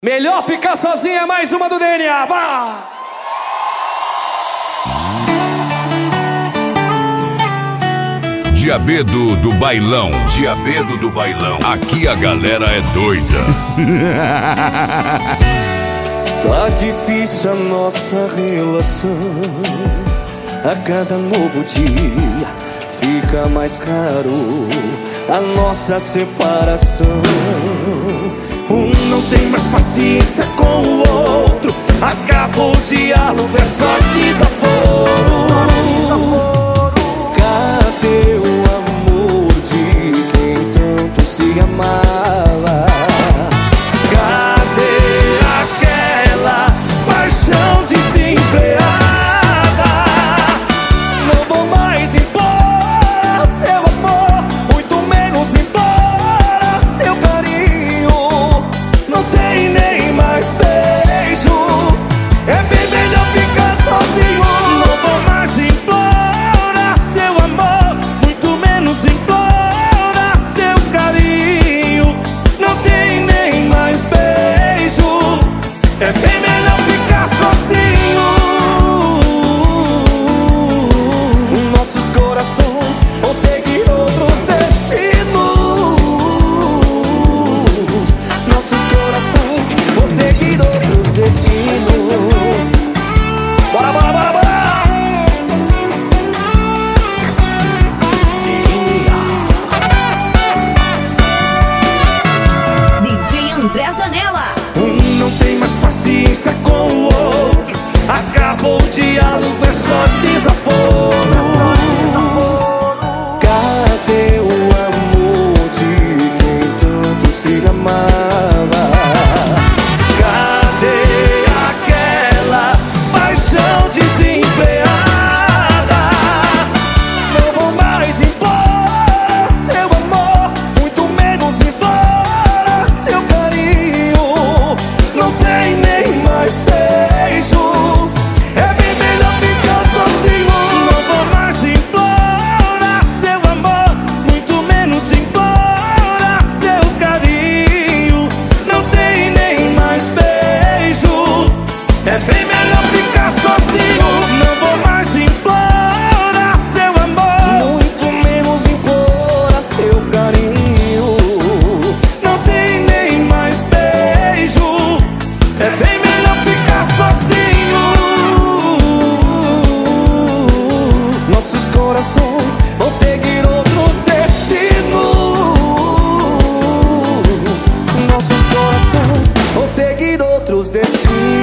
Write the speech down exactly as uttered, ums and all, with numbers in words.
Melhor ficar sozinha, mais uma do D N A, vá! Diabedo do bailão, Diabedo do bailão. Aqui a galera é doida. Tá difícil a nossa relação. A cada novo dia fica mais caro a nossa separação. Um não tem mais paciência com o outro. Acabou o diálogo, é só desaforo. Cadê o amor de quem tanto se amava? Cadê aquela paixão desenfreada? Não vou mais impor seu amor, muito menos impor seu carinho. Não tem nem mais beijo, é bem melhor ficar sozinho. Não vou mais implorar seu amor, muito menos implorar seu carinho. Não tem nem mais beijo, é bem melhor ficar sozinho. Nossos corações vão seguir outros destinos. Nossos corações vão seguir outros destinos. Bora, bora, bora, bora! D J André Zanella. Um não tem mais paciência com o outro. Acabou o diálogo, é só desaforo. Cadê o amor de quem tanto se amava? Cadê aquela paixão desenfreada? Não vou mais implorar seu amor, muito menos implorar seu carinho. Não tem nem mais beijo, é bem melhor ficar sozinho. Não vou mais implorar seu amor, muito menos implorar seu carinho. Não tem nem mais beijo, é bem melhor ficar sozinho. Não vou mais implorar seu amor, muito menos implorar seu carinho. Não tem nem mais beijo, é bem melhor ficar sozinho. Nossos corações vão seguir outros destinos. Nossos corações vão seguir outros destinos.